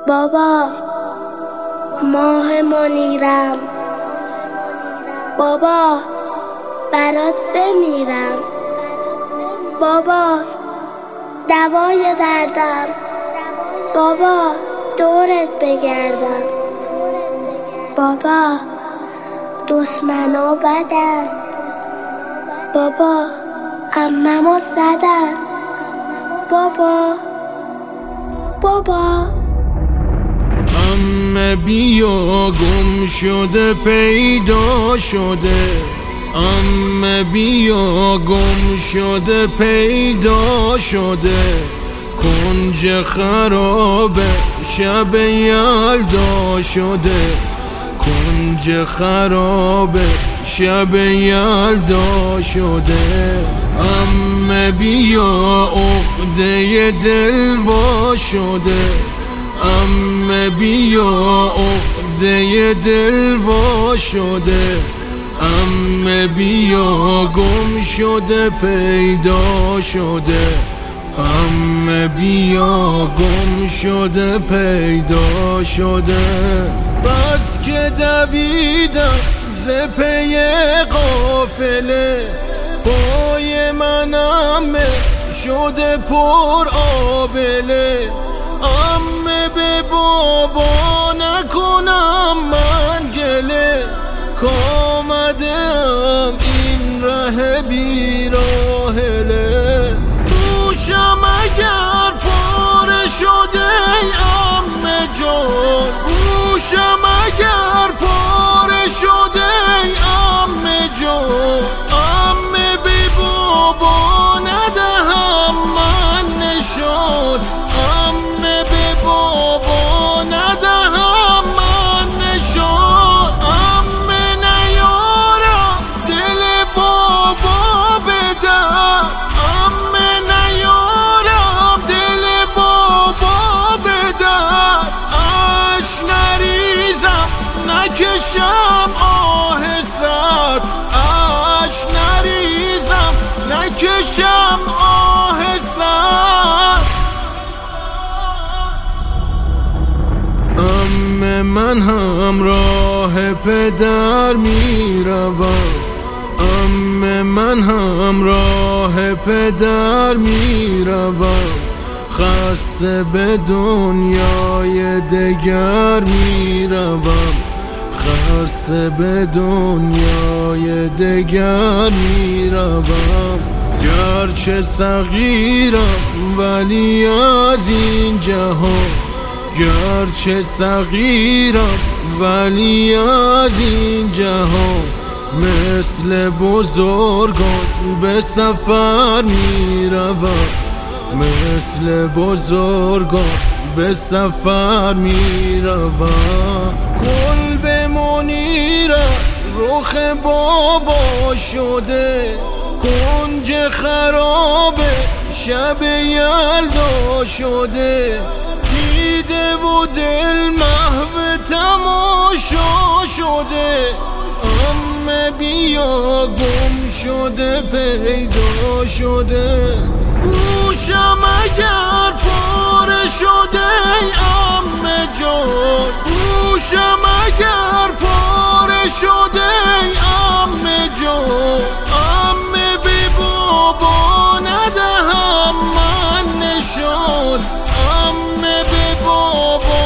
بابا ماه منیرم، بابا برات بمیرم، بابا دوای دردم، بابا دورت بگردم، بابا دشمنا بدن، بابا عممو زدن، بابا عمه بیا گم شده پیدا شده، عمه بیا گم شده پیدا شده، کنج خرابه شب یلدا شده، کنج خرابه شب یلدا شده. عمه بیا عقده دل وا شده، عمه بیا عقده دل وا شده، عمه بیا گم شده پیدا شده، عمه بیا گم شده پیدا شده. بس که دویدم ز پی قافله، پای منم شده پر آبله، عمه به بابا نکنم من گله، کامدم این ره بیراهله. گوشم اگر پاره شده ای عمه جان، گوشم اگر پاره شده ای عمه جان، عمه به بابا ندهم من نشان، عمه به بابا ندهم من نشان، عمه نیارم دل بابا بدم، عمه نیارم دل بابا بدم، اشک نریزم نکشم آه سرد، اشک نریزم نکشم آه سرد. عمه من همراه پدر میروم، عمه من همراه پدر میروم، خسته به دنیای دگر میروم، خسته به دنیای دگر میروم. گرچه صغیرم ولی از این جهان، گرچه صغیرم ولی از این جهان، مثل بزرگان به سفر میروم، مثل بزرگان به سفر میروم. کلب منیرم رخ بابا شده، کنج خرابه شب یلدا شده، دیده و دل محو تماشا شده، عمه بیا گم شده پیدا شده. گوشم اگر پاره شده ای عمه جان، گوشم اگر پاره شده ای عمه جان، عمه به بابا ندهم من نشان، عمه به بابا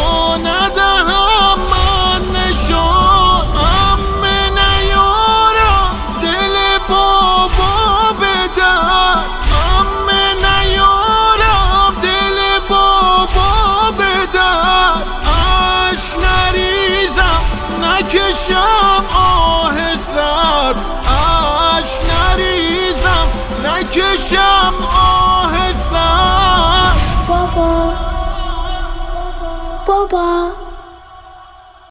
ندهم من نشان، عمه نیارم دل بابا بدم، عمه نیارم دل بابا بدم، اشک نریزم نکشم آه سرد، اشک نریزم نکشم آه سرد. بابا